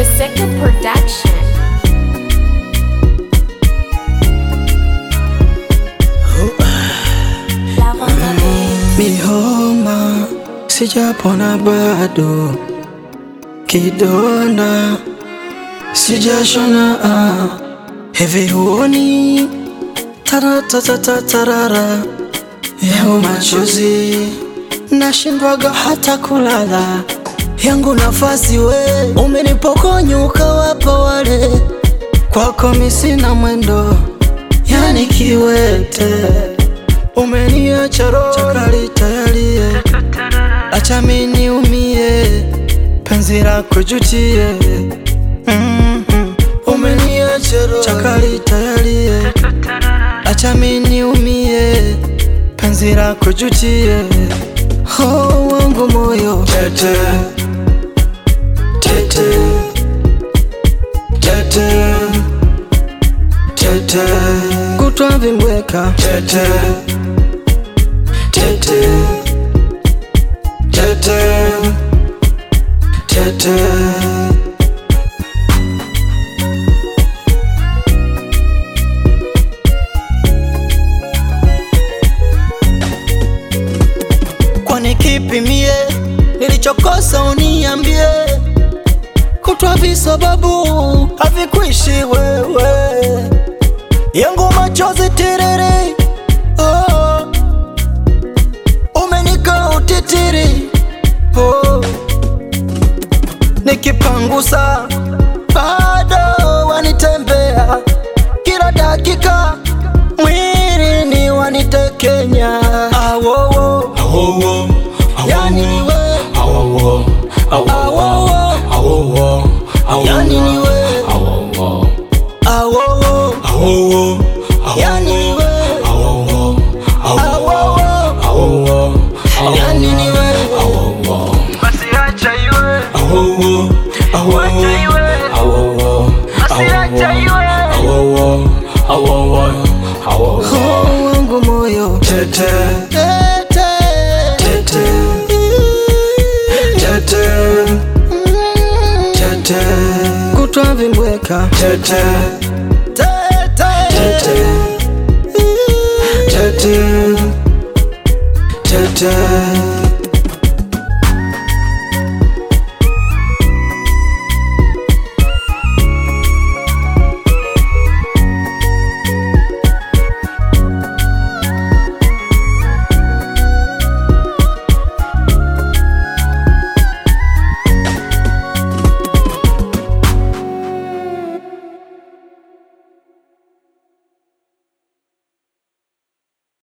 Jessica Production. Mihoma sijapona bado, kidonda sijashona. Hivi huoni tarara yangu machozi, nashindwaga hata kulala. Yangu nafasi we umenipokonya ukawapa wale, kwako mimi sina mwendo, yani kiwete. Umeniacha roho chakali tayari, acha mimi niumie, penzi lako jutie. Umeniacha roho chakali tayari, acha mimi niumie, penzi lako jutie. Oh, wangu moyo tete tete tete tete, kutwa vimbweka tete tete tete tete. Kwani kipi mie nilichokosa uniambie, kutwa visababu havikuishi wewe. Yangu machozi tiriri, oh, umenika utitiri, oh, nikipangusa bado wanitembea, kila dakika mwili ni wanitekenya. Awowo awowo yani niwe awowo awowo awowo yani niwe awowo awowo awowo yani niwe awowo awowo awowo yani niwe awowo. basi acha iwe Awowo awowo awowo acha iwe awowo awowo awowo. oh, wangu moyo tete tete tete tete tete, kutwa vimbweka tete tete tete tete tete.